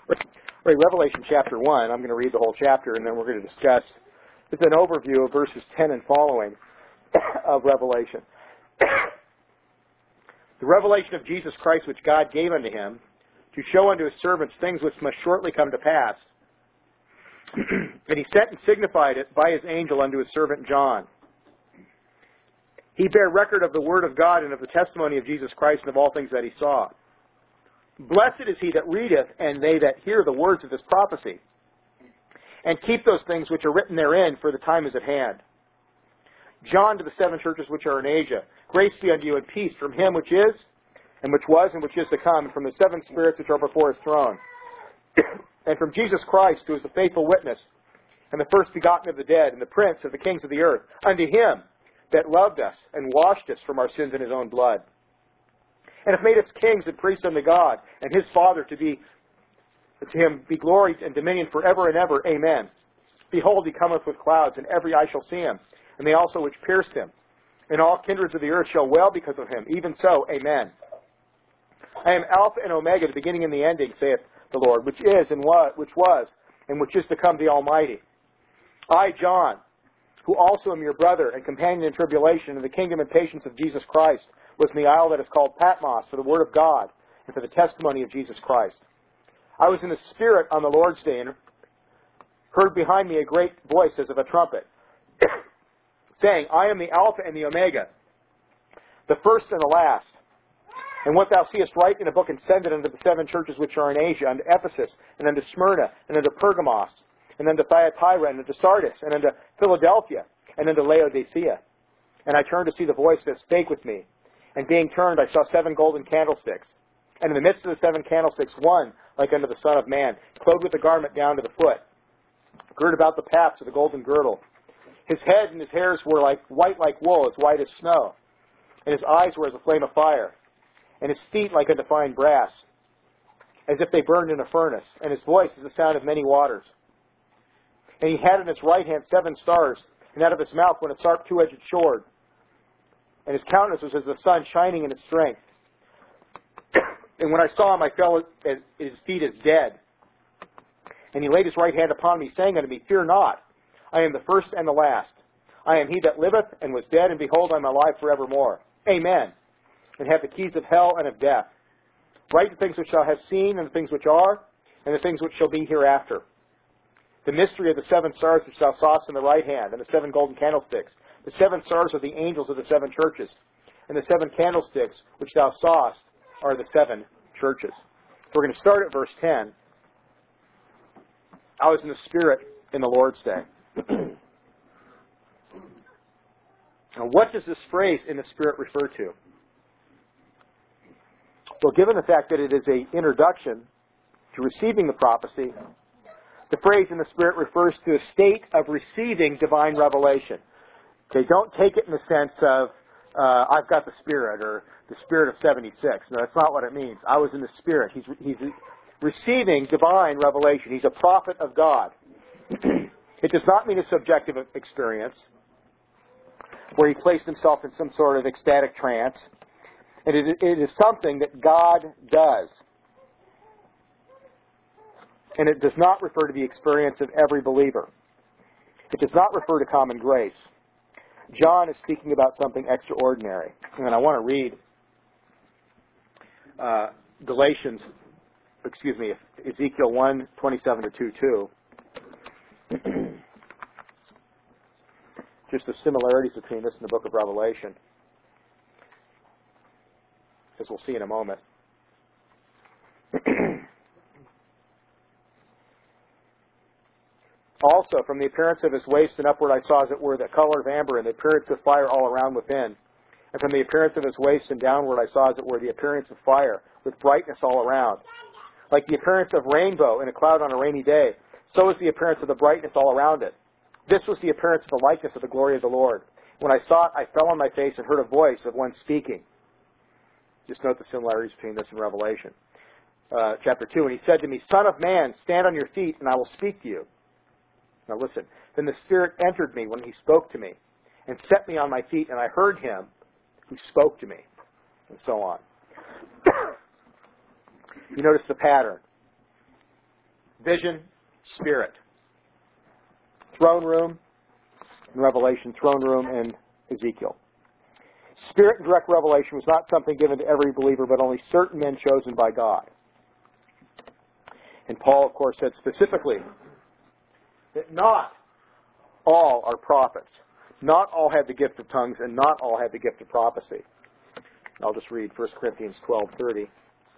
Right, Revelation chapter 1, I'm going to read the whole chapter, and then we're going to discuss. It's an overview of verses 10 and following of Revelation. The revelation of Jesus Christ, which God gave unto him, to show unto his servants things which must shortly come to pass. And he sent and signified it by his angel unto his servant John. He bare record of the word of God and of the testimony of Jesus Christ and of all things that he saw. Blessed is he that readeth, and they that hear the words of this prophecy, and keep those things which are written therein, for the time is at hand. John to the seven churches which are in Asia, grace be unto you and peace from him which is, and which was, and which is to come, and from the seven spirits which are before his throne, and from Jesus Christ, who is the faithful witness, and the first begotten of the dead, and the prince of the kings of the earth, unto him that loved us, and washed us from our sins in his own blood, and hath made us kings and priests unto God, and his Father, to him be glory and dominion forever and ever. Amen. Behold, he cometh with clouds, and every eye shall see him, and they also which pierced him. And all kindreds of the earth shall wail because of him. Even so, amen. I am Alpha and Omega, the beginning and the ending, saith the Lord, which is, and which was, and which is to come, the Almighty. I, John, who also am your brother and companion in tribulation in the kingdom and patience of Jesus Christ, was in the isle that is called Patmos for the word of God and for the testimony of Jesus Christ. I was in the Spirit on the Lord's day, and heard behind me a great voice as of a trumpet, saying, I am the Alpha and the Omega, the first and the last. And what thou seest, write in a book, and send it unto the seven churches which are in Asia, unto Ephesus, and unto Smyrna, and unto Pergamos, and unto Thyatira, and unto Sardis, and unto Philadelphia, and unto Laodicea. And I turned to see the voice that spake with me. And being turned, I saw 7 golden candlesticks. And in the midst of the 7 candlesticks, one like unto the Son of Man, clothed with a garment down to the foot, girt about the paps with a golden girdle. His head and his hairs were white like wool, as white as snow. And his eyes were as a flame of fire. And his feet like unto fine brass, as if they burned in a furnace. And his voice is the sound of many waters. And he had in his right hand 7 stars, and out of his mouth went a sharp two-edged sword. And his countenance was as the sun shining in its strength. And when I saw him, I fell at his feet as dead. And he laid his right hand upon me, saying unto me, Fear not, I am the first and the last. I am he that liveth and was dead, and behold, I am alive forevermore. Amen. And have the keys of hell and of death. Write the things which thou hast seen, and the things which are, and the things which shall be hereafter. The mystery of the 7 stars which thou sawest in the right hand, and the 7 golden candlesticks. The 7 stars are the angels of the 7 churches, and the 7 candlesticks which thou sawest are the 7 churches. So we're going to start at verse 10. I was in the Spirit in the Lord's day. Now, what does this phrase, in the Spirit, refer to? Well, given the fact that it is an introduction to receiving the prophecy, the phrase in the Spirit refers to a state of receiving divine revelation. Okay, don't take it in the sense of, I've got the Spirit, or the Spirit of 76. No, that's not what it means. I was in the Spirit. He's receiving divine revelation. He's a prophet of God. It does not mean a subjective experience, where he placed himself in some sort of ecstatic trance. It is something that God does. And it does not refer to the experience of every believer. It does not refer to common grace. John is speaking about something extraordinary. And I want to read Ezekiel 1:27 to 2:2. Just the similarities between this and the book of Revelation, as we'll see in a moment. Also, from the appearance of his waist and upward I saw, as it were, the color of amber, and the appearance of fire all around within. And from the appearance of his waist and downward I saw, as it were, the appearance of fire, with brightness all around. Like the appearance of rainbow in a cloud on a rainy day, so is the appearance of the brightness all around it. This was the appearance of the likeness of the glory of the Lord. When I saw it, I fell on my face and heard a voice of one speaking. Just note the similarities between this and Revelation. Chapter 2, and he said to me, Son of man, stand on your feet, and I will speak to you. Now listen. Then the Spirit entered me when he spoke to me, and set me on my feet, and I heard him who spoke to me, and so on. You notice the pattern. vision, spirit. Throne room in Revelation, throne room in Ezekiel. Spirit and direct revelation was not something given to every believer, but only certain men chosen by God. And Paul, of course, said specifically that not all are prophets. Not all have the gift of tongues, and not all have the gift of prophecy. I'll just read 1 Corinthians 12:30.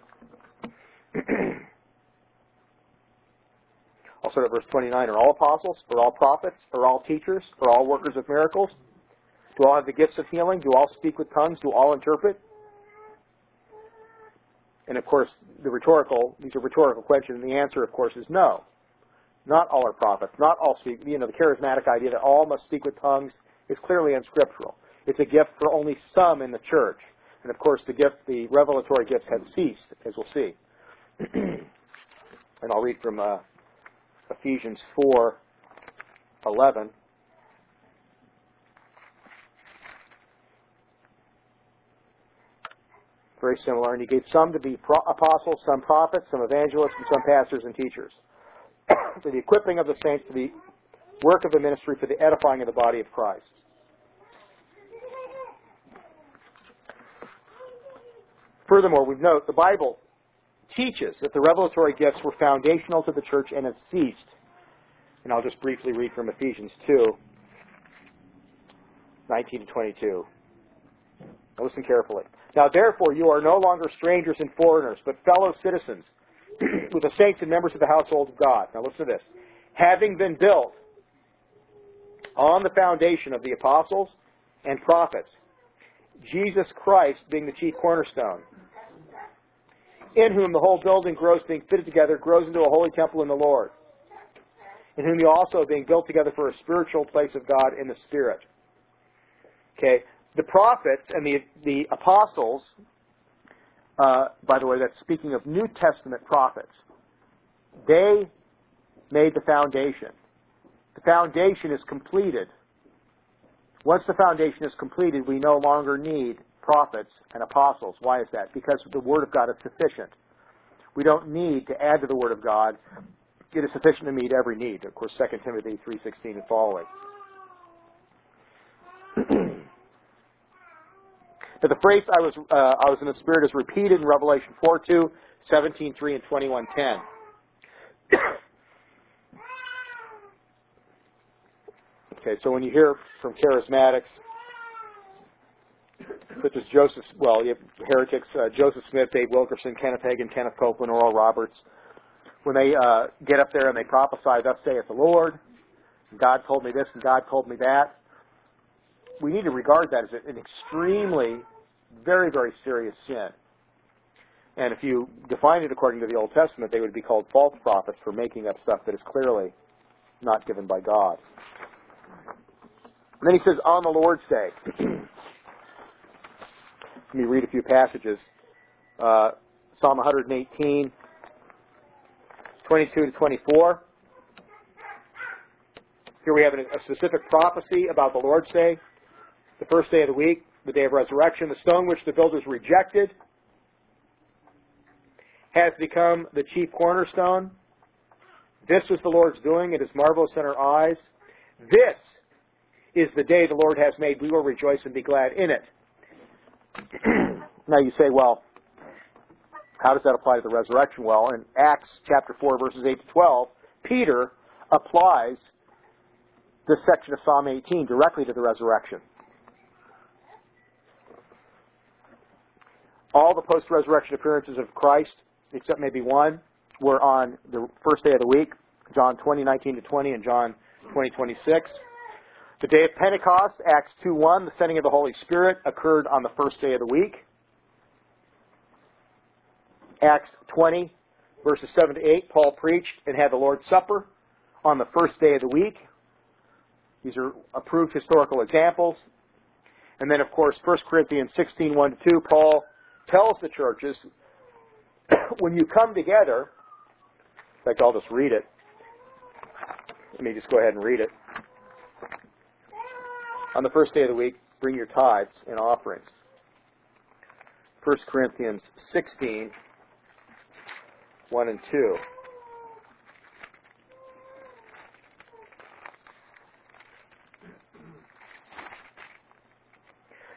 I'll start at verse 29. Are all apostles? Are all prophets? Are all teachers? Are all workers of miracles? Do all have the gifts of healing? Do all speak with tongues? Do all interpret? And of course, these are rhetorical questions, and the answer, of course, is no. Not all are prophets. Not all speak. The charismatic idea that all must speak with tongues is clearly unscriptural. It's a gift for only some in the church. And of course, the revelatory gifts have ceased, as we'll see. And I'll read from Ephesians 4:11. Very similar. And he gave some to be apostles, some prophets, some evangelists, and some pastors and teachers. For the equipping of the saints, to the work of the ministry, for the edifying of the body of Christ. Furthermore, we note the Bible teaches that the revelatory gifts were foundational to the church and have ceased. And I'll just briefly read from Ephesians 2:19-22. Now listen carefully. Now therefore you are no longer strangers and foreigners, but fellow citizens with the saints and members of the household of God. Now listen to this. Having been built on the foundation of the apostles and prophets, Jesus Christ being the chief cornerstone, in whom the whole building grows, being fitted together, grows into a holy temple in the Lord, in whom you also being built together for a spiritual place of God in the Spirit. Okay, the prophets and the apostles, by the way, that's speaking of New Testament prophets, they made the foundation. The foundation is completed. Once the foundation is completed, we no longer need prophets and apostles. Why is that? Because the Word of God is sufficient. We don't need to add to the Word of God. It is sufficient to meet every need. Of course, 2 Timothy 3:16 and following. But the phrase I was in the Spirit is repeated in Revelation 4:2, 17:3, and 21:10. Okay, so when you hear from charismatics, such as you have heretics, Joseph Smith, Dave Wilkerson, Kenneth Hagin, Kenneth Copeland, Oral Roberts, when they get up there and they prophesy, thus saith the Lord, God told me this and God told me that, we need to regard that as an extremely, very, very serious sin. And if you define it according to the Old Testament, they would be called false prophets for making up stuff that is clearly not given by God. And then he says, on the Lord's Day. Let me read a few passages. Psalm 118, 22-24. Here we have a specific prophecy about the Lord's Day, the first day of the week, the day of resurrection. The stone which the builders rejected has become the chief cornerstone. This was the Lord's doing. It is marvelous in our eyes. This is the day the Lord has made. We will rejoice and be glad in it. Now you say, well, how does that apply to the resurrection? Well, in Acts chapter 4, verses 8-12, Peter applies this section of Psalm 18 directly to the resurrection. All the post-resurrection appearances of Christ, except maybe one, were on the first day of the week, John 20:19-20 and John 20:26. The day of Pentecost, Acts 2:1, the sending of the Holy Spirit occurred on the first day of the week. Acts 20, verses 7-8, Paul preached and had the Lord's Supper on the first day of the week. These are approved historical examples. And then, of course, 1 Corinthians 16:1-2, Paul tells the churches, when you come together, in fact, I'll just read it. Let me just go ahead and read it. On the first day of the week, bring your tithes and offerings. 1 Corinthians 16, 1 and 2.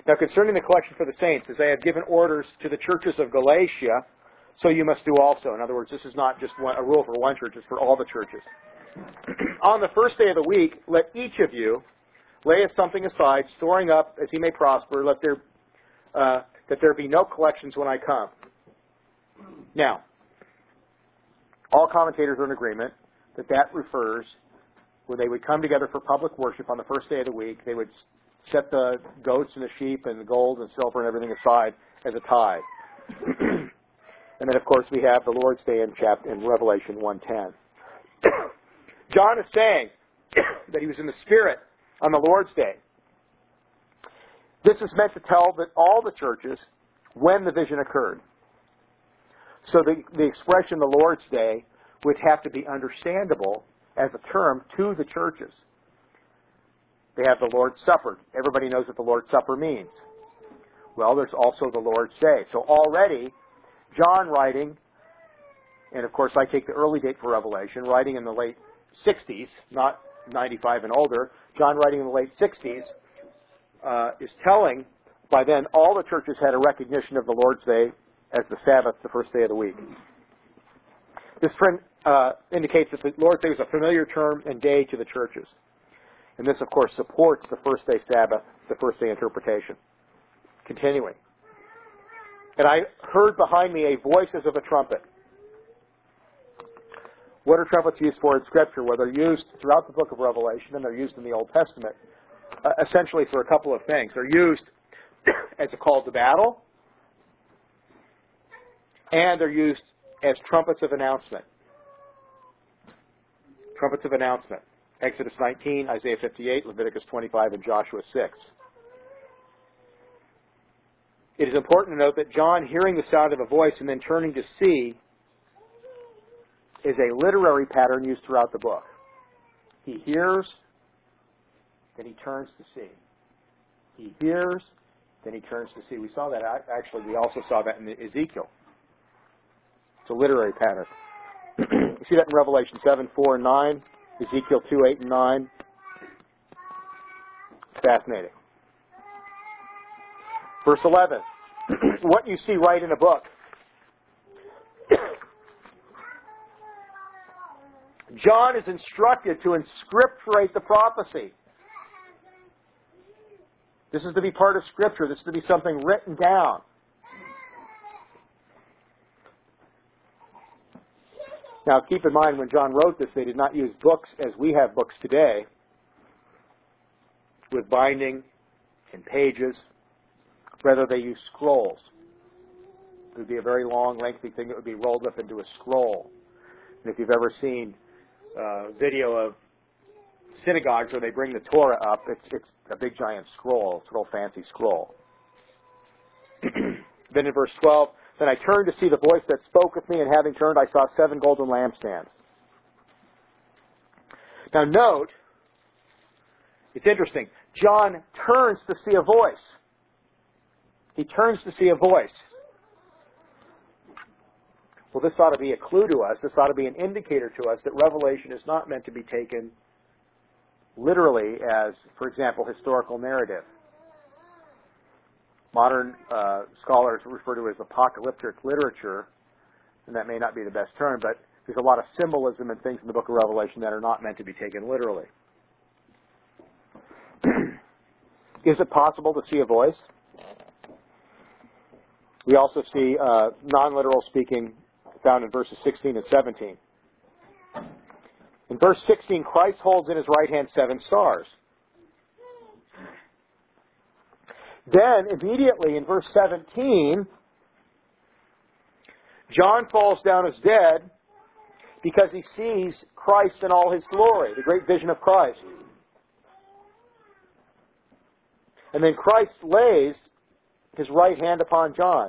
Now concerning the collection for the saints, as I have given orders to the churches of Galatia, so you must do also. In other words, this is not just a rule for one church, it's for all the churches. On the first day of the week, let each of you lay something aside, storing up as he may prosper, that there be no collections when I come. Now, all commentators are in agreement that refers, when they would come together for public worship on the first day of the week, they would set the goats and the sheep and the gold and silver and everything aside as a tithe. And then, of course, we have the Lord's Day in Revelation 1:10. John is saying that he was in the Spirit on the Lord's Day. This is meant to tell that all the churches when the vision occurred. So the expression the Lord's Day would have to be understandable as a term to the churches. They have the Lord's Supper. Everybody knows what the Lord's Supper means. Well, there's also the Lord's Day. So already, John writing, and of course I take the early date for Revelation, writing in the late 60s, not 95 and older, John writing in the late 60s, is telling, by then all the churches had a recognition of the Lord's Day as the Sabbath, the first day of the week. This indicates that the Lord's Day was a familiar term and day to the churches. And this, of course, supports the first day Sabbath, the first day interpretation. Continuing. And I heard behind me a voice as of a trumpet. What are trumpets used for in Scripture? Well, they're used throughout the book of Revelation, and they're used in the Old Testament, essentially for a couple of things. They're used as a call to battle, and they're used as trumpets of announcement. Trumpets of announcement. Exodus 19, Isaiah 58, Leviticus 25, and Joshua 6. It is important to note that John, hearing the sound of a voice and then turning to see, is a literary pattern used throughout the book. He hears, then he turns to see. He hears, then he turns to see. We saw that, actually, we also saw that in Ezekiel. It's a literary pattern. You see that in Revelation 7, 4, and 9, Ezekiel 2, 8, and 9. It's fascinating. Verse 11. What you see right in a book. John is instructed to inscripturate the prophecy. This is to be part of Scripture. This is to be something written down. Now, keep in mind, when John wrote this, they did not use books as we have books today, with binding and pages. Rather, they used scrolls. It would be a very long, lengthy thing that would be rolled up into a scroll. And if you've ever seen video of synagogues where they bring the Torah up, it's a big giant scroll. It's a real fancy scroll. Then in verse 12, then I turned to see the voice that spoke with me, and having turned, I saw 7 golden lampstands. Now note, it's interesting. John turns to see a voice. He turns to see a voice. Well, this ought to be a clue to us. This ought to be an indicator to us that Revelation is not meant to be taken literally as, for example, historical narrative. Modern scholars refer to it as apocalyptic literature, and that may not be the best term, but there's a lot of symbolism and things in the book of Revelation that are not meant to be taken literally. Is it possible to see a voice? We also see non-literal speaking found in verses 16 and 17. In verse 16, Christ holds in his right hand 7 stars. Then, immediately in verse 17, John falls down as dead because he sees Christ in all his glory, the great vision of Christ. And then Christ lays his right hand upon John.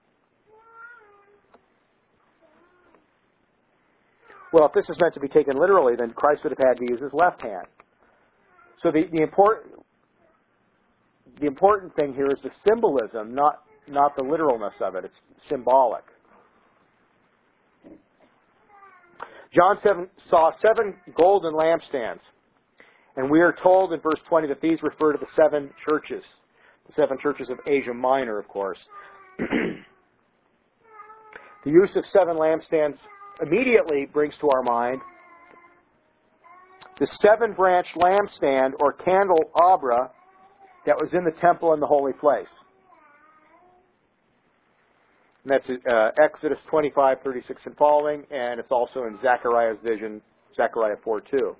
Well, if this is meant to be taken literally, then Christ would have had to use his left hand. So the important thing here is the symbolism, not the literalness of it. It's symbolic. John saw 7 golden lampstands. And we are told in verse 20 that these refer to the 7 churches. The 7 churches of Asia Minor, of course. The use of 7 lampstands immediately brings to our mind the 7-branch lampstand or candelabra that was in the temple in the holy place. And that's Exodus 25:36 and following, and it's also in Zechariah's vision, Zechariah 4:2.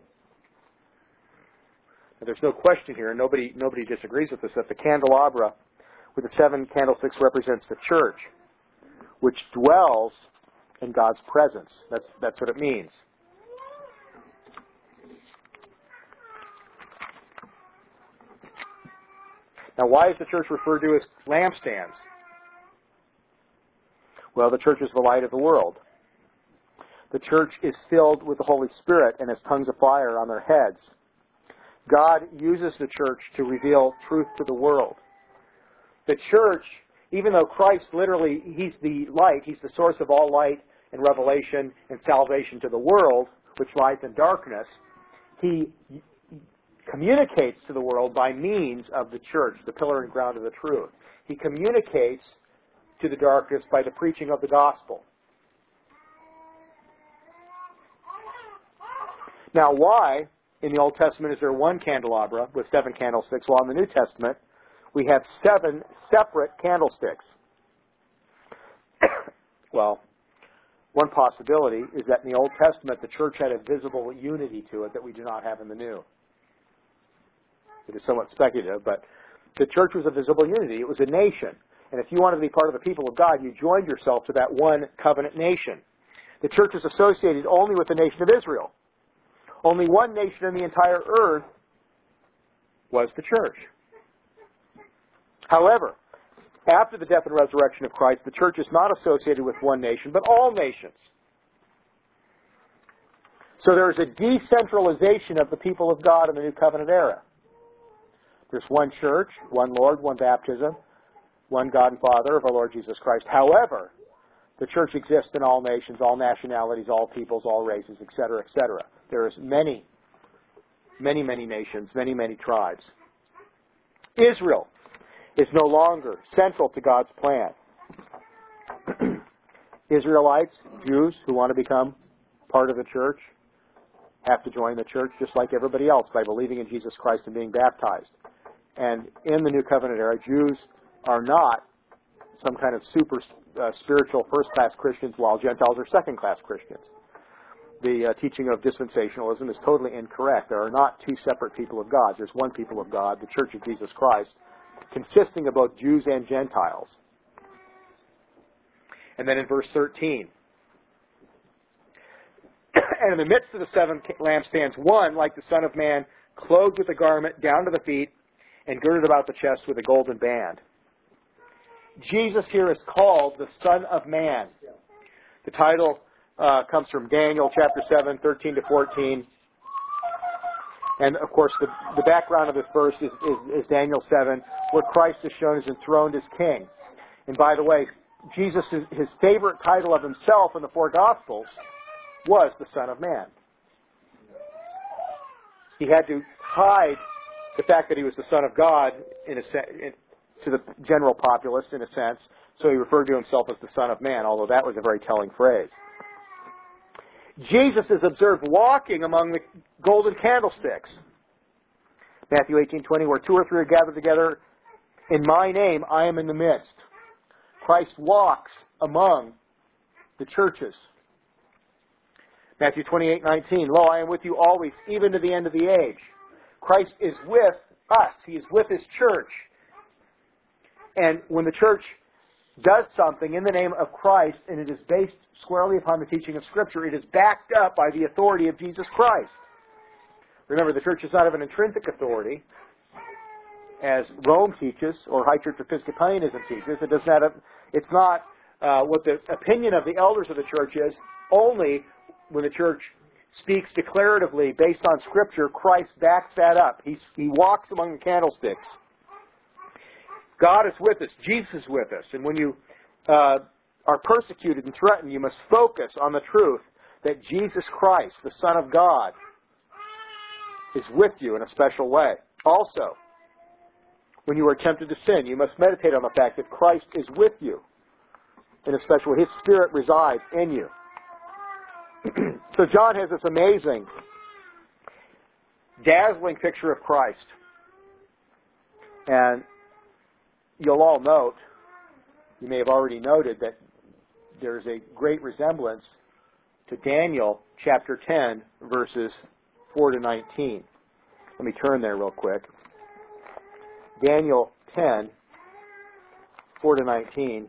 There's no question here, and nobody disagrees with this, that the candelabra with the 7 candlesticks represents the church, which dwells in God's presence. That's what it means. Now, why is the church referred to as lampstands? Well, the church is the light of the world. The church is filled with the Holy Spirit and has tongues of fire on their heads. God uses the church to reveal truth to the world. The church, even though Christ literally, He's the light, He's the source of all light and revelation and salvation to the world, which lies in darkness, He communicates to the world by means of the church, the pillar and ground of the truth. He communicates to the darkness by the preaching of the gospel. Now, why in the Old Testament is there 1 candelabra with 7 candlesticks, while in the New Testament we have 7 separate candlesticks? Well, one possibility is that in the Old Testament the church had a visible unity to it that we do not have in the New. It is somewhat speculative, but the church was a visible unity. It was a nation. And if you wanted to be part of the people of God, you joined yourself to that one covenant nation. The church was associated only with the nation of Israel. Only one nation in the entire earth was the church. However, after the death and resurrection of Christ, the church is not associated with one nation, but all nations. So there is a decentralization of the people of God in the New Covenant era. There's one church, one Lord, one baptism, one God and Father of our Lord Jesus Christ. However, the church exists in all nations, all nationalities, all peoples, all races, etc., etc. There's many nations, many tribes. Israel is no longer central to God's plan. Israelites, Jews who want to become part of the church, have to join the church just like everybody else by believing in Jesus Christ and being baptized. And in the New Covenant era, Jews are not some kind of super spiritual first-class Christians, while Gentiles are second-class Christians. The teaching of dispensationalism is totally incorrect. There are not 2 separate people of God. There's one people of God, the Church of Jesus Christ, consisting of both Jews and Gentiles. And then in verse 13, and in the midst of the 7 lampstands, one, like the Son of Man, clothed with a garment down to the feet, and girded about the chest with a golden band. Jesus here is called the Son of Man. The title comes from Daniel chapter 7, 13 to 14. And, of course, the background of this verse is Daniel 7, where Christ is shown as enthroned as king. And, by the way, Jesus, his favorite title of himself in the 4 Gospels was the Son of Man. He had to hide the fact that he was the Son of God to the general populace, in a sense, so he referred to himself as the Son of Man, although that was a very telling phrase. Jesus is observed walking among the golden candlesticks. Matthew 18:20, where 2 or 3 are gathered together in my name, I am in the midst. Christ walks among the churches. Matthew 28:19, lo, I am with you always, even to the end of the age. Christ is with us. He is with His church. And when the church does something in the name of Christ, and it is based squarely upon the teaching of Scripture, it is backed up by the authority of Jesus Christ. Remember, the church does not have an intrinsic authority, as Rome teaches, or High Church Episcopalianism teaches. It's not what the opinion of the elders of the church is, only when the church speaks declaratively based on Scripture, Christ backs that up. He walks among the candlesticks. God is with us. Jesus is with us. And when you are persecuted and threatened, you must focus on the truth that Jesus Christ, the Son of God, is with you in a special way. Also, when you are tempted to sin. You must meditate on the fact that Christ is with you. In a special way, His Spirit resides in you. So John has this amazing, dazzling picture of Christ. And you'll all note, you may have already noted, that there's a great resemblance to Daniel chapter 10, verses 4 to 19. Let me turn there real quick. Daniel 10, 4 to 19.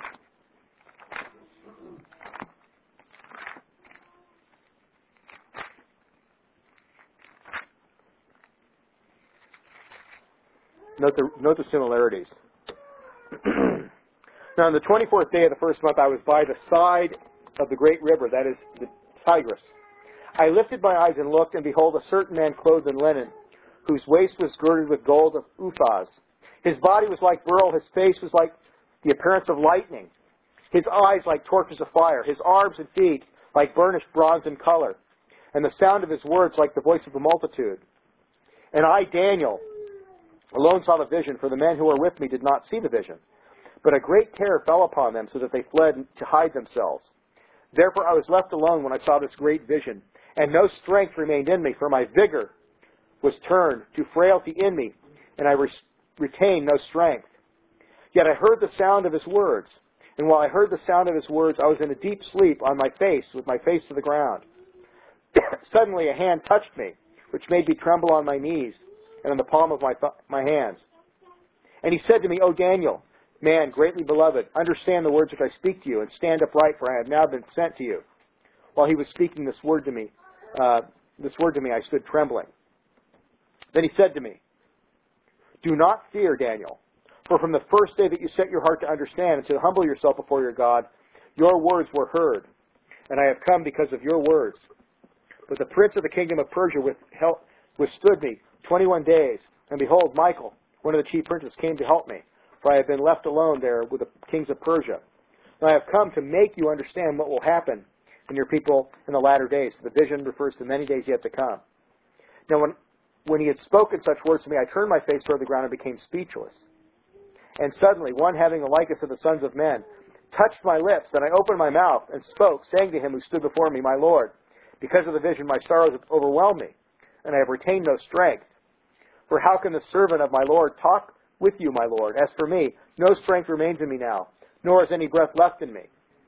Note the similarities. Now, on the 24th day of the first month, I was by the side of the great river, that is the Tigris. I lifted my eyes and looked, and behold, a certain man clothed in linen, whose waist was girded with gold of Uphaz. His body was like beryl, his face was like the appearance of lightning, his eyes like torches of fire, his arms and feet like burnished bronze in color, and the sound of his words like the voice of the multitude. And I, Daniel, alone saw the vision, for the men who were with me did not see the vision. But a great terror fell upon them, so that they fled to hide themselves. Therefore I was left alone when I saw this great vision, and no strength remained in me, for my vigor was turned to frailty in me, and I retained no strength. Yet I heard the sound of his words, and while I heard the sound of his words, I was in a deep sleep on my face, with my face to the ground. Suddenly a hand touched me, which made me tremble on my knees and on the palm of my hands. And he said to me, O Daniel, man greatly beloved, understand the words which I speak to you, and stand upright, for I have now been sent to you. While he was speaking this word to me, I stood trembling. Then he said to me, do not fear, Daniel, for from the first day that you set your heart to understand and to humble yourself before your God, your words were heard, and I have come because of your words. But the prince of the kingdom of Persia withstood me 21 days, and behold, Michael, one of the chief princes, came to help me, for I have been left alone there with the kings of Persia. And I have come to make you understand what will happen in your people in the latter days. The vision refers to many days yet to come. Now, when he had spoken such words to me, I turned my face toward the ground and became speechless. And suddenly, one having the likeness of the sons of men touched my lips, and I opened my mouth and spoke, saying to him who stood before me, My Lord, because of the vision, my sorrows have overwhelmed me, and I have retained no strength. For how can the servant of my Lord talk with you, my Lord? As for me, no strength remains in me now, nor is any breath left in me.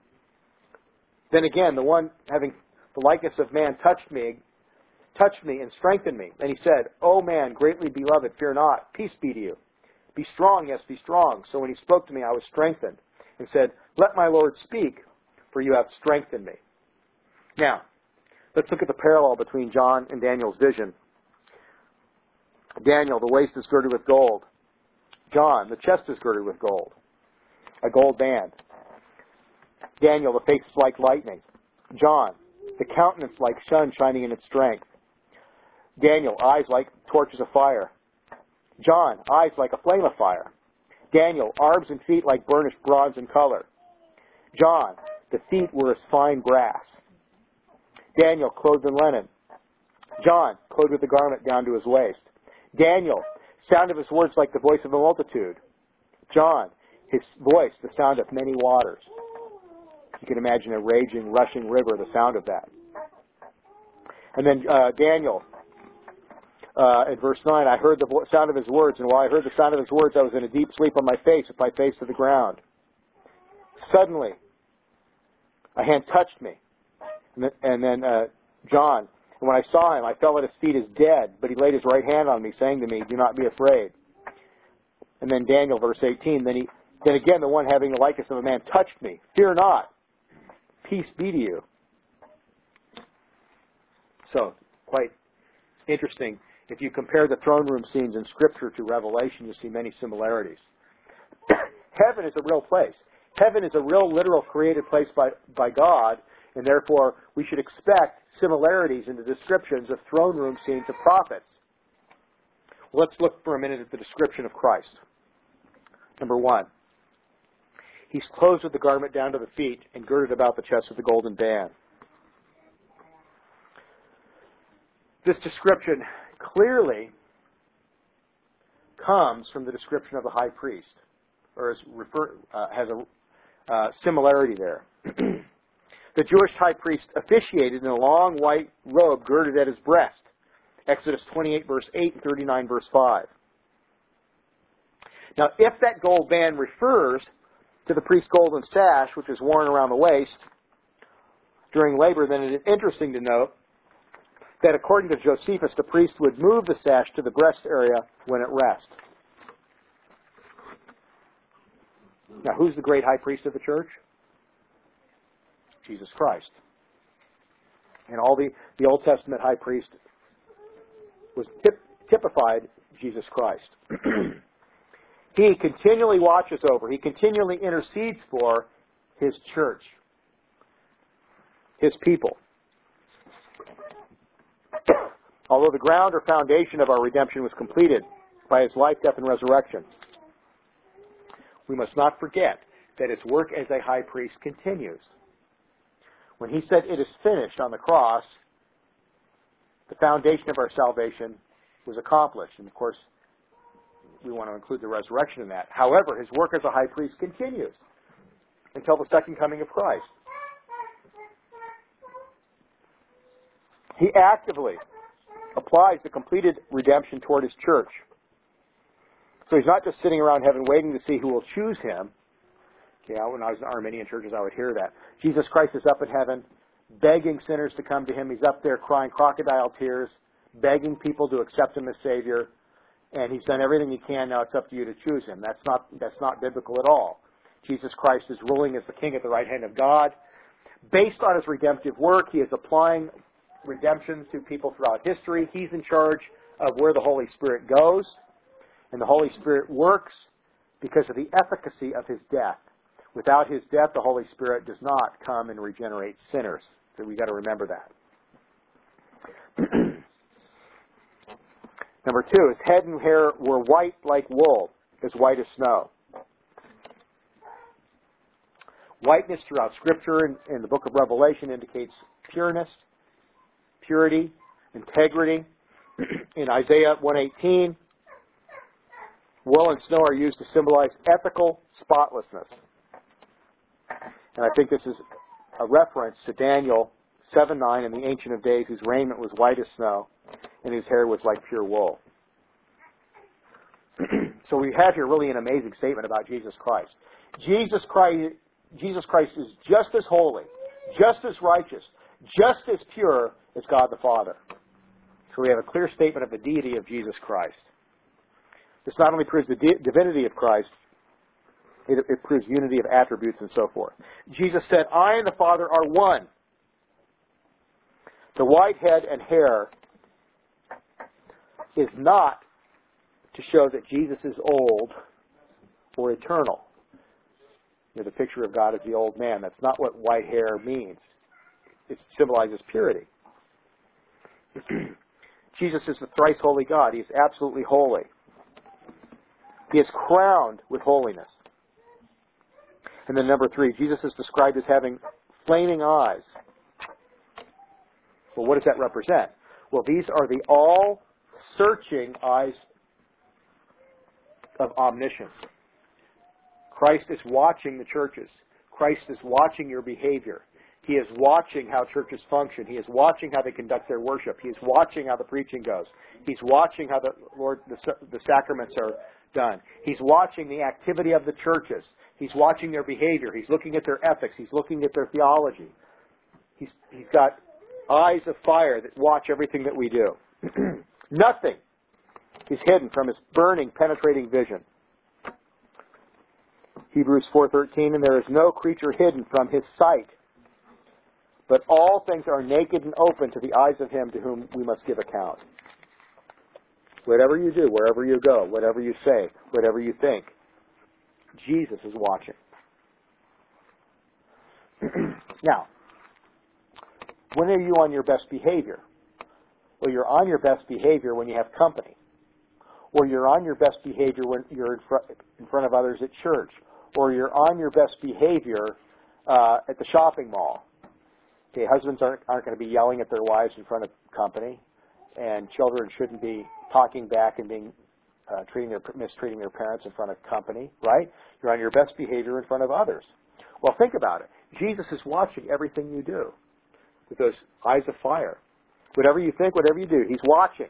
Then again, the one having the likeness of man touched me and strengthened me. And he said, O man, greatly beloved, fear not. Peace be to you. Be strong, yes, be strong. So when he spoke to me, I was strengthened, and said, Let my Lord speak, for you have strengthened me. Now, let's look at the parallel between John and Daniel's vision. Daniel, the waist is girded with gold. John, the chest is girded with gold, a gold band. Daniel, the face is like lightning. John, the countenance like sun shining in its strength. Daniel, eyes like torches of fire. John, eyes like a flame of fire. Daniel, arms and feet like burnished bronze in color. John, the feet were as fine brass. Daniel, clothed in linen. John, clothed with a garment down to his waist. Daniel, sound of his words like the voice of a multitude. John, his voice, the sound of many waters. You can imagine a raging, rushing river, the sound of that. And then Daniel, at verse 9, I heard the sound of his words, and while I heard the sound of his words, I was in a deep sleep on my face, with my face to the ground. Suddenly, a hand touched me. And then John, and when I saw him, I fell at his feet as dead, but he laid his right hand on me, saying to me, Do not be afraid. And then Daniel, verse 18, then again the one having the likeness of a man touched me. Fear not. Peace be to you. So, quite interesting. If you compare the throne room scenes in Scripture to Revelation, you see many similarities. Heaven is a real place. Heaven is a real, literal, created place by God, and therefore we should expect similarities in the descriptions of throne room scenes of prophets. Let's look for a minute at the description of Christ. Number 1. He's clothed with the garment down to the feet and girded about the chest with the golden band. This description clearly comes from the description of the high priest, or has a similarity there. The Jewish high priest officiated in a long white robe girded at his breast. Exodus 28, verse 8, and 39, verse 5. Now, if that gold band refers to the priest's golden sash, which is worn around the waist during labor, then it is interesting to note that according to Josephus, the priest would move the sash to the breast area when at rest. Now, who's the great high priest of the church? Jesus Christ. And all the Old Testament high priest was typified Jesus Christ. He continually watches over, he continually intercedes for his church, his people. Although the ground or foundation of our redemption was completed by his life, death, and resurrection, we must not forget that his work as a high priest continues. When he said, "It is finished" on the cross, the foundation of our salvation was accomplished. And of course, we want to include the resurrection in that. However, his work as a high priest continues until the second coming of Christ. He actively applies the completed redemption toward his church. So he's not just sitting around heaven waiting to see who will choose him. Yeah, when I was in Arminian churches, I would hear that. Jesus Christ is up in heaven, begging sinners to come to him. He's up there crying crocodile tears, begging people to accept him as Savior. And he's done everything he can. Now it's up to you to choose him. That's not biblical at all. Jesus Christ is ruling as the King at the right hand of God. Based on his redemptive work, he is applying redemption to people throughout history. He's in charge of where the Holy Spirit goes. And the Holy Spirit works because of the efficacy of his death. Without his death, the Holy Spirit does not come and regenerate sinners. So we've got to remember that. Number 2, his head and hair were white like wool, as white as snow. Whiteness throughout Scripture in the book of Revelation indicates pureness, purity, integrity. In Isaiah 1:18, wool and snow are used to symbolize ethical spotlessness. And I think this is a reference to Daniel 7:9 in the Ancient of Days, whose raiment was white as snow and whose hair was like pure wool. So we have here really an amazing statement about Jesus Christ. Jesus Christ is just as holy, just as righteous, just as pure as God the Father. So we have a clear statement of the deity of Jesus Christ. This not only proves the divinity of Christ, it proves unity of attributes and so forth. Jesus said, "I and the Father are one." The white head and hair is not to show that Jesus is old or eternal. The picture of God as the old man. That's not what white hair means. It symbolizes purity. Jesus is the thrice holy God. He is absolutely holy. He is crowned with holiness. And then number 3, Jesus is described as having flaming eyes. Well, what does that represent? Well, these are the all-searching eyes of omniscience. Christ is watching the churches. Christ is watching your behavior. He is watching how churches function. He is watching how they conduct their worship. He is watching how the preaching goes. He's watching how the sacraments are done. He's watching the activity of the churches. He's watching their behavior. He's looking at their ethics. He's looking at their theology. He's got eyes of fire that watch everything that we do. Nothing is hidden from his burning, penetrating vision. Hebrews 4:13, and there is no creature hidden from his sight, but all things are naked and open to the eyes of him to whom we must give account. Whatever you do, wherever you go, whatever you say, whatever you think, Jesus is watching. Now, when are you on your best behavior? Well, you're on your best behavior when you have company. Or you're on your best behavior when you're in front of others at church. Or you're on your best behavior at the shopping mall. Okay, husbands aren't going to be yelling at their wives in front of company. And children shouldn't be talking back and being mistreating their parents in front of company, right? You're on your best behavior in front of others. Well, think about it. Jesus is watching everything you do with those eyes of fire. Whatever you think, whatever you do, He's watching.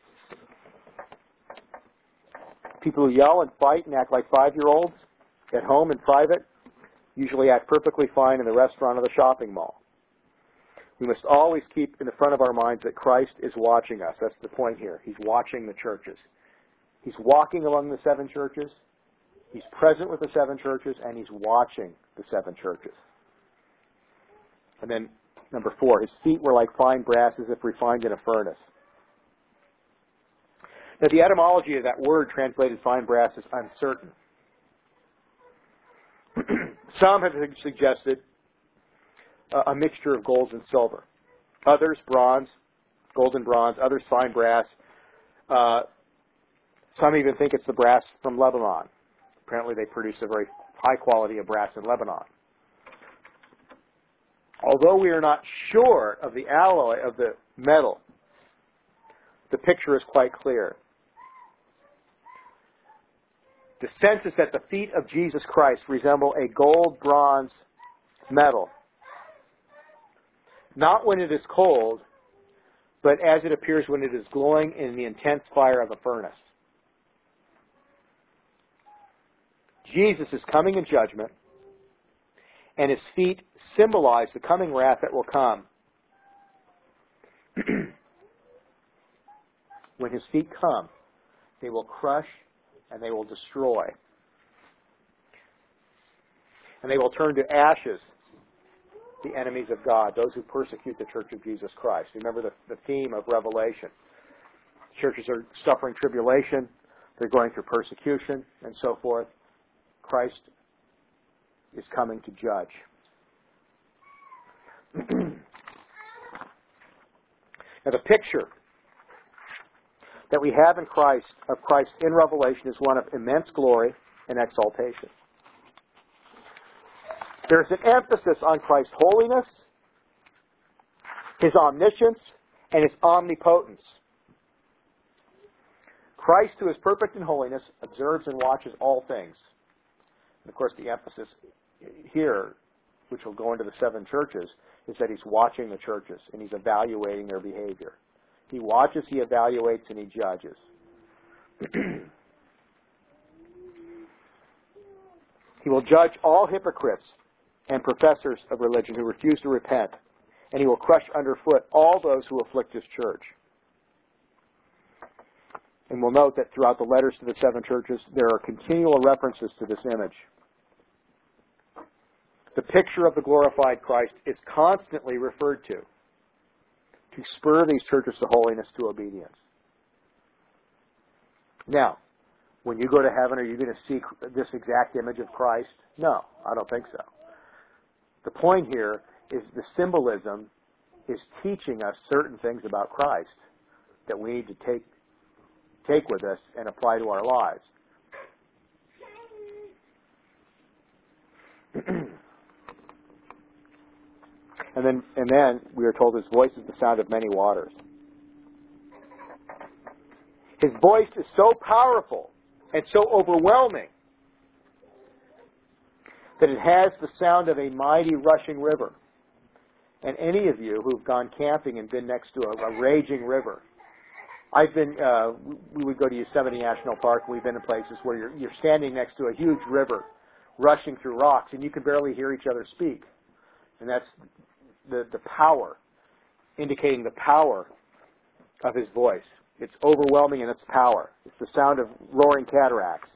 People who yell and fight and act like 5-year-olds at home in private usually act perfectly fine in the restaurant or the shopping mall. We must always keep in the front of our minds that Christ is watching us. That's the point here. He's watching the churches. He's walking among the 7 churches. He's present with the 7 churches, and He's watching the 7 churches. And then, number 4, His feet were like fine brass as if refined in a furnace. Now, the etymology of that word translated fine brass is uncertain. Some have suggested a mixture of gold and silver. Others, bronze, gold and bronze. Others, fine brass. Some even think it's the brass from Lebanon. Apparently they produce a very high quality of brass in Lebanon. Although we are not sure of the alloy of the metal, the picture is quite clear. The sense is that the feet of Jesus Christ resemble a gold, bronze, metal. Not when it is cold, but as it appears when it is glowing in the intense fire of a furnace. Jesus is coming in judgment, and His feet symbolize the coming wrath that will come. When His feet come, they will crush and they will destroy. And they will turn to ashes the enemies of God, those who persecute the Church of Jesus Christ. Remember the theme of Revelation. Churches are suffering tribulation, they're going through persecution, and so forth. Christ is coming to judge. Now, the picture that we have in Christ, of Christ in Revelation, is one of immense glory and exaltation. There's an emphasis on Christ's holiness, His omniscience, and His omnipotence. Christ, who is perfect in holiness, observes and watches all things. And of course, the emphasis here, which will go into the 7 churches, is that He's watching the churches and He's evaluating their behavior. He watches, He evaluates, and He judges. He will judge all hypocrites and professors of religion who refuse to repent, and He will crush underfoot all those who afflict His church. And we'll note that throughout the letters to the 7 churches, there are continual references to this image. The picture of the glorified Christ is constantly referred to spur these churches to holiness, to obedience. Now, when you go to heaven, are you going to see this exact image of Christ? No, I don't think so. The point here is the symbolism is teaching us certain things about Christ that we need to take with us and apply to our lives. And then we are told His voice is the sound of many waters. His voice is so powerful and so overwhelming that it has the sound of a mighty rushing river. And any of you who've gone camping and been next to a raging river, we would go to Yosemite National Park, and we've been in places where you're standing next to a huge river rushing through rocks, and you can barely hear each other speak. And that's the power, indicating the power of His voice. It's overwhelming in its power. It's the sound of roaring cataracts.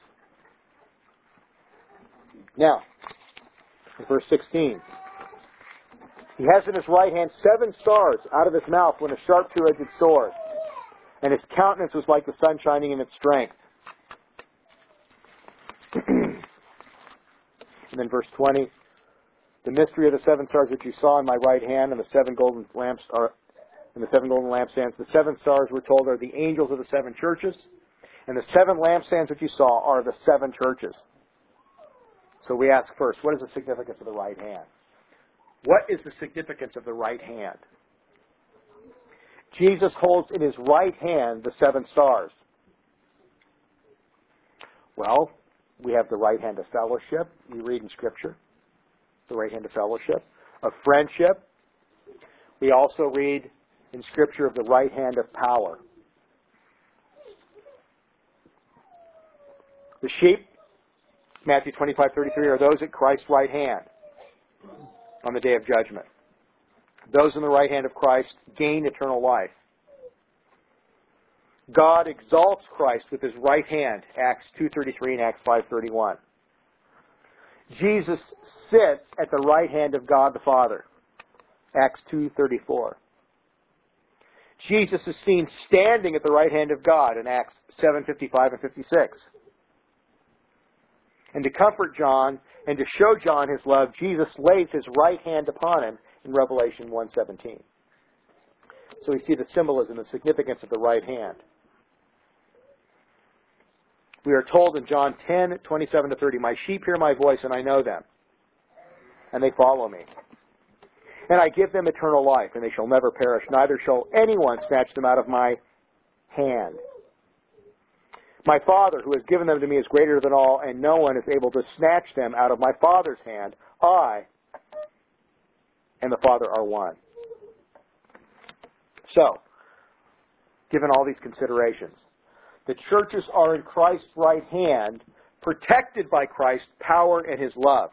Now, in verse 16, He has in His right hand 7 stars. Out of His mouth went a sharp 2-edged sword, and His countenance was like the sun shining in its strength. And then verse 20, the mystery of the 7 stars which you saw in my right hand, and the 7 golden lamps are, and the 7 golden lampstands. The 7 stars, we're told, are the angels of the 7 churches, and the 7 lampstands which you saw are the 7 churches. So we ask first, what is the significance of the right hand? What is the significance of the right hand? Jesus holds in His right hand the 7 stars. Well, we have the right hand of fellowship. We read in Scripture, the right hand of fellowship. Of friendship. We also read in Scripture of the right hand of power. The sheep, Matthew 25:33, are those at Christ's right hand on the day of judgment. Those in the right hand of Christ gain eternal life. God exalts Christ with His right hand, Acts 2:33 and Acts 5:31. Jesus sits at the right hand of God the Father, Acts 2:34. Jesus is seen standing at the right hand of God in Acts 7:55 and 56. And to comfort John and to show John his love, Jesus lays His right hand upon him in Revelation 1:17. So we see the symbolism and significance of the right hand. We are told in John 10:27-30, "My sheep hear my voice, and I know them, and they follow me. And I give them eternal life, and they shall never perish, neither shall anyone snatch them out of my hand. My Father, who has given them to me, is greater than all, and no one is able to snatch them out of my Father's hand. I and the Father are one." So, given all these considerations, the churches are in Christ's right hand, protected by Christ's power and His love.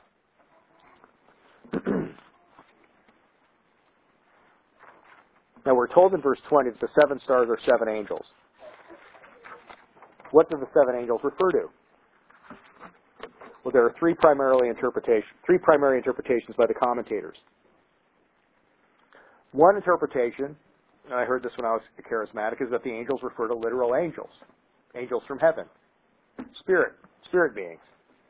Now we're told in verse 20 that the 7 stars are 7 angels. What do the 7 angels refer to? Well, there are three primary interpretations by the commentators. One interpretation, and I heard this when I was charismatic, is that the angels refer to literal angels. Angels from heaven. Spirit beings.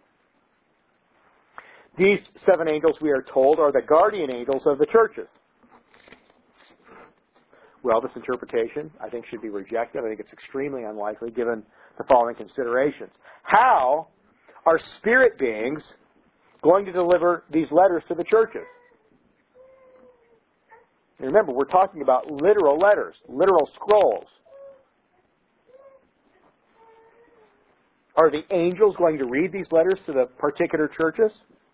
These 7 angels, we are told, are the guardian angels of the churches. Well, this interpretation, I think, should be rejected. I think it's extremely unlikely given the following considerations. How are spirit beings going to deliver these letters to the churches? And remember, we're talking about literal letters, literal scrolls. Are the angels going to read these letters to the particular churches?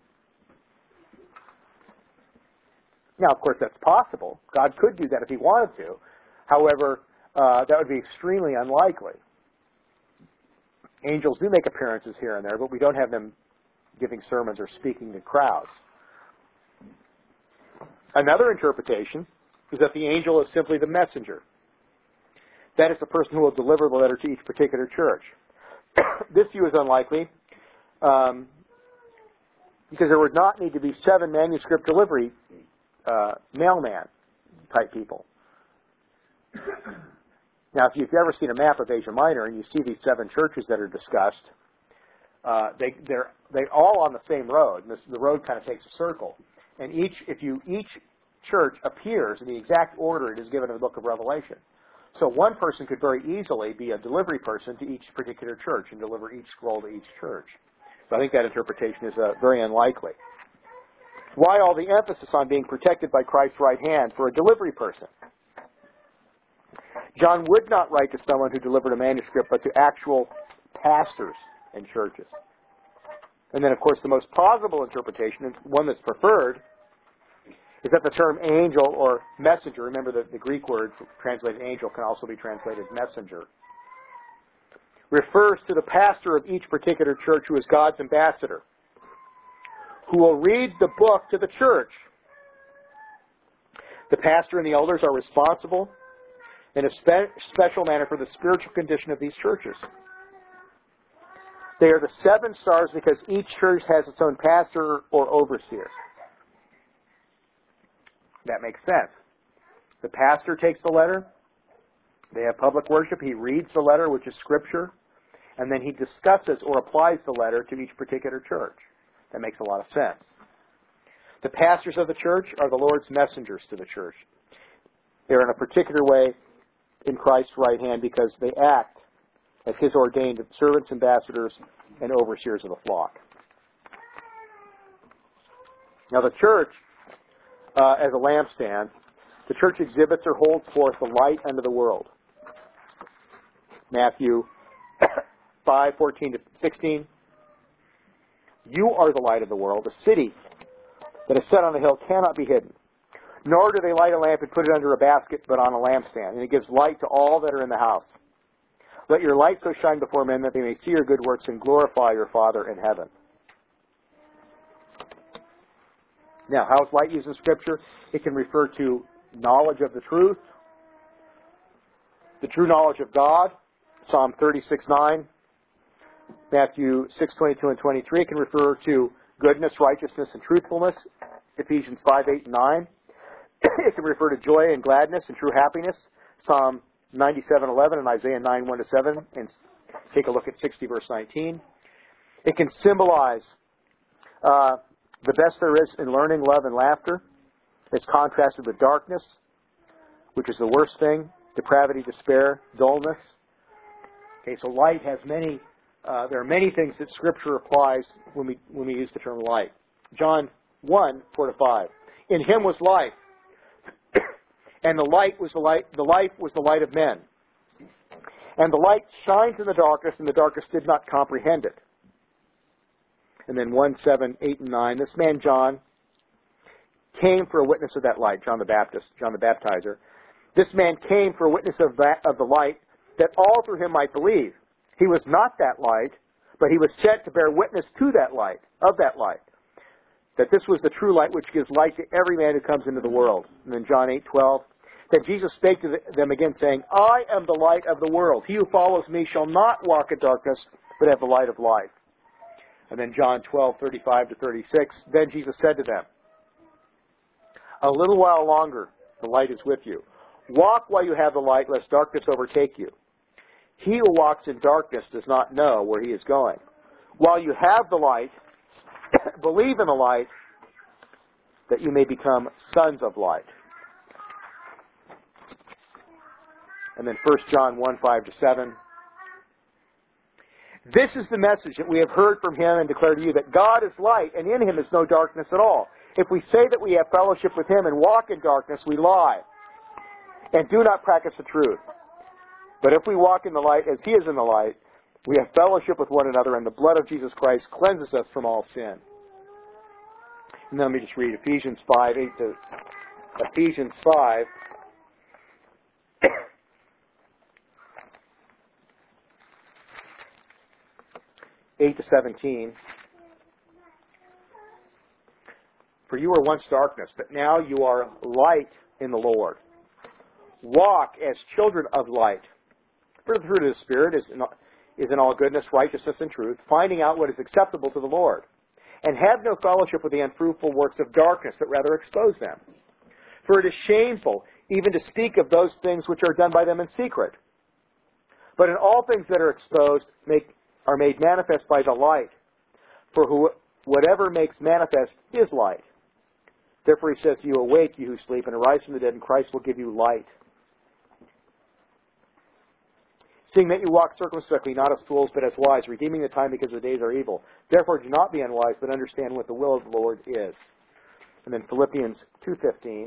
Now, of course, that's possible. God could do that if He wanted to. However, that would be extremely unlikely. Angels do make appearances here and there, but we don't have them giving sermons or speaking to crowds. Another interpretation is that the angel is simply the messenger. That is the person who will deliver the letter to each particular church. This view is unlikely because there would not need to be 7 manuscript delivery mailman type people. Now, if you've ever seen a map of Asia Minor and you see these 7 churches that are discussed, they're all on the same road. And the road kind of takes a circle. And each church appears in the exact order it is given in the book of Revelation. So one person could very easily be a delivery person to each particular church and deliver each scroll to each church. So I think that interpretation is very unlikely. Why all the emphasis on being protected by Christ's right hand for a delivery person? John would not write to someone who delivered a manuscript, but to actual pastors in churches. And then, of course, the most plausible interpretation, and one that's preferred, is that the term angel or messenger, remember the Greek word translated angel can also be translated messenger, refers to the pastor of each particular church who is God's ambassador, who will read the book to the church. The pastor and the elders are responsible in a special manner for the spiritual condition of these churches. They are the 7 stars because each church has its own pastor or overseer. That makes sense. The pastor takes the letter. They have public worship. He reads the letter, which is Scripture, and then he discusses or applies the letter to each particular church. That makes a lot of sense. The pastors of the church are the Lord's messengers to the church. They're in a particular way in Christ's right hand because they act as His ordained servants, ambassadors, and overseers of the flock. Now the church, as a lampstand, the church exhibits or holds forth the light unto the world. Matthew 5:14 to 16. You are the light of the world. A city that is set on a hill cannot be hidden. Nor do they light a lamp and put it under a basket, but on a lampstand, and it gives light to all that are in the house. Let your light so shine before men that they may see your good works and glorify your Father in heaven. Now, how is light used in Scripture? It can refer to knowledge of the truth, the true knowledge of God, Psalm 36:9, Matthew 6:22 and 23. It can refer to goodness, righteousness, and truthfulness, Ephesians 5:8 and 9. It can refer to joy and gladness and true happiness, Psalm 97:11 and Isaiah 9:1 to 7, and take a look at 60 verse 19. It can symbolize the best there is in learning, love, and laughter. It's contrasted with darkness, which is the worst thing, depravity, despair, dullness. Okay, so light has many, there are many things that Scripture applies when we use the term light. John 1:4 to 5. In him was life, and the life was the light of men. And the light shines in the darkness, and the darkness did not comprehend it. And then 1:7, 8, and 9. This man John came for a witness of that light, John the Baptist, John the Baptizer. This man came for a witness of the light, that all through him might believe. He was not that light, but he was sent to bear witness to that light, of that light, that this was the true light which gives light to every man who comes into the world. And then John 8:12. Then Jesus spake to them again, saying, I am the light of the world. He who follows me shall not walk in darkness, but have the light of life. And then John 12:35 to 36. Then Jesus said to them, a little while longer, the light is with you. Walk while you have the light, lest darkness overtake you. He who walks in darkness does not know where he is going. While you have the light, believe in the light, that you may become sons of light. And then 1 John 1:5 to 7. This is the message that we have heard from him and declare to you, that God is light, and in him is no darkness at all. If we say that we have fellowship with him and walk in darkness, we lie, and do not practice the truth. But if we walk in the light as he is in the light, we have fellowship with one another, and the blood of Jesus Christ cleanses us from all sin. And then let me just read Ephesians 5:8 to Ephesians 5. 8 to 17. For you were once darkness, but now you are light in the Lord. Walk as children of light. For the fruit of the Spirit is in all goodness, righteousness, and truth, finding out what is acceptable to the Lord. And have no fellowship with the unfruitful works of darkness, but rather expose them. For it is shameful even to speak of those things which are done by them in secret. But in all things that are exposed are made manifest by the light. For whatever makes manifest is light. Therefore he says to you, awake, you who sleep, and arise from the dead, and Christ will give you light. Seeing that you walk circumspectly, not as fools, but as wise, redeeming the time because the days are evil. Therefore do not be unwise, but understand what the will of the Lord is. And then Philippians 2:15.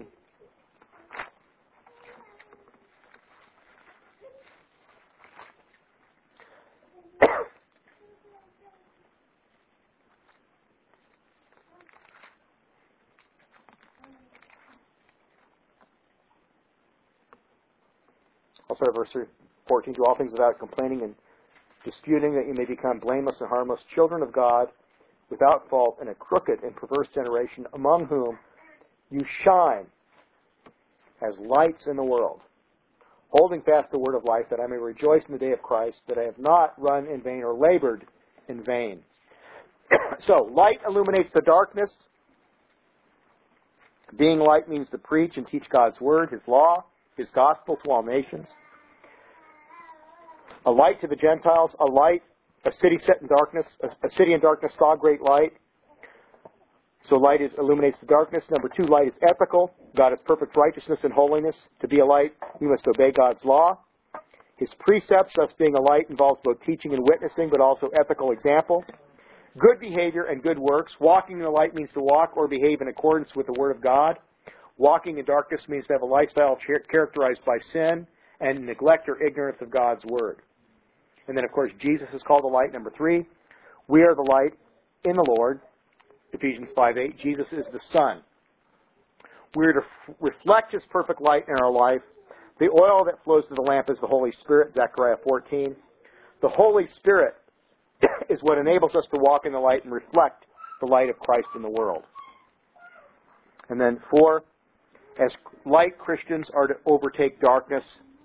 I'll start at verse 14. Do all things without complaining and disputing, that you may become blameless and harmless, children of God, without fault, in a crooked and perverse generation, among whom you shine as lights in the world, holding fast the word of life, that I may rejoice in the day of Christ, that I have not run in vain or labored in vain. So, light illuminates the darkness. Being light means to preach and teach God's word, his law, his gospel to all nations. A light to the Gentiles, a city set in darkness, a city in darkness saw great light. So light illuminates the darkness. Number 2, light is ethical. God is perfect righteousness and holiness. To be a light, you must obey God's law. His precepts, thus being a light, involves both teaching and witnessing, but also ethical example. Good behavior and good works. Walking in the light means to walk or behave in accordance with the Word of God. Walking in darkness means to have a lifestyle characterized by sin and neglect or ignorance of God's Word. And then, of course, Jesus is called the light. Number 3, we are the light in the Lord. Ephesians 5:8, Jesus is the sun. We're to reflect His perfect light in our life. The oil that flows to the lamp is the Holy Spirit, Zechariah 14. The Holy Spirit is what enables us to walk in the light and reflect the light of Christ in the world. And then 4, as light, Christians are to overtake darkness.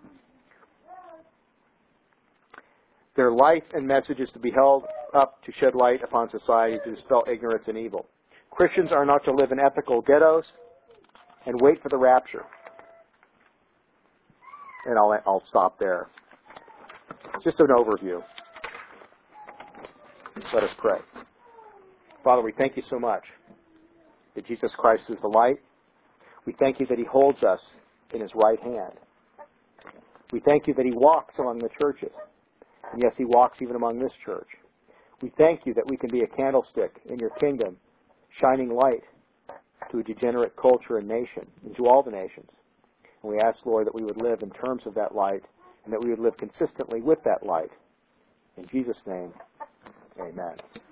Their life and message is to be held up to shed light upon society, to dispel ignorance and evil. Christians are not to live in ethical ghettos and wait for the rapture. And I'll stop there. Just an overview. Let us pray. Father, we thank you so much that Jesus Christ is the light. We thank you that He holds us in His right hand. We thank you that He walks among the churches. And yes, He walks even among this church. We thank you that we can be a candlestick in your kingdom, shining light to a degenerate culture and nation, and to all the nations. And we ask, Lord, that we would live in terms of that light, and that we would live consistently with that light. In Jesus' name, amen.